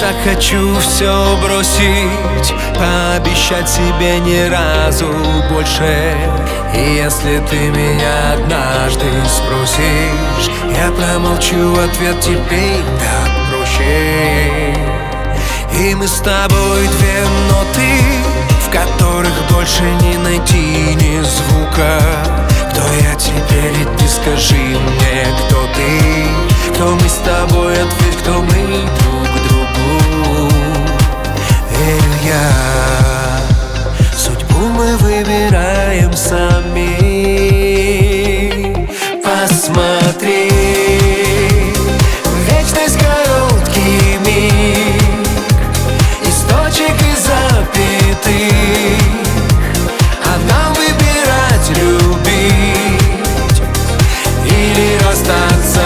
так хочу все бросить, пообещать себе ни разу больше. И если ты меня однажды спросишь, я промолчу, ответ теперь так проще. И мы с тобой две ноты, в которых больше не найти ни звука. Кто я теперь, и ты скажи мне, кто ты? Кто мы с тобой, ответь, кто мы друг другу. Верю я, судьбу мы выбираем сами. Посмотри, вечность короткий миг, источник и запятых, а нам выбирать, любить или расстаться.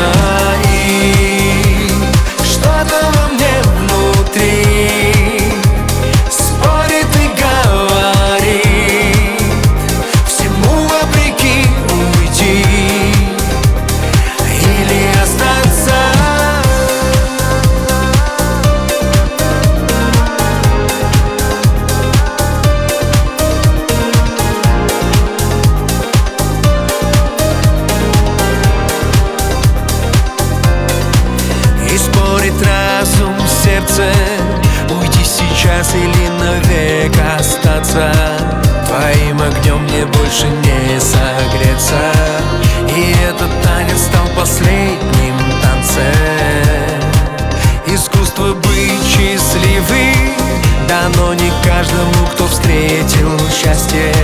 И что-то во мне внутри спорит и говорит: всему вопреки уйти или остаться. И спорит разум, сердце, уйти сейчас или навек остаться. Твоим огнем мне больше не согреться, и этот танец стал последним танцем. Искусство быть счастливым дано не каждому, кто встретил счастье.